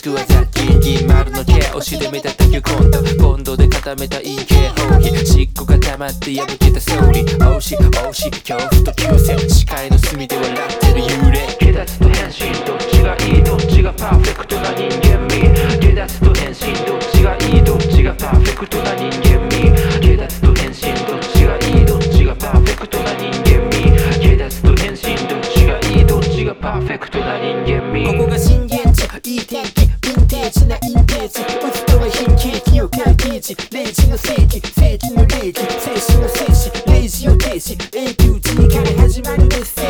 くは雑金銀丸の毛押しで目立った球コンドで固めた陰形放棄しっこが溜まって破けた総理押し恐怖と急戦視界の隅で笑ってる幽霊下脱と変身どっちがいいどっちがパーフェクトな人間味下脱と変身どっちがいいどっちがパーフェクトな人間味下脱と変身どっちがいいどっちがパーフェクトな人間味下脱と変身どっちがいいどっちがパーフェクトな人間味ここが震源地いい天気ヴィンテージなインテージ打つとは貧血気を回帰時0時の世紀の霊気精神の戦士0時を停止永久地から始まるメッセ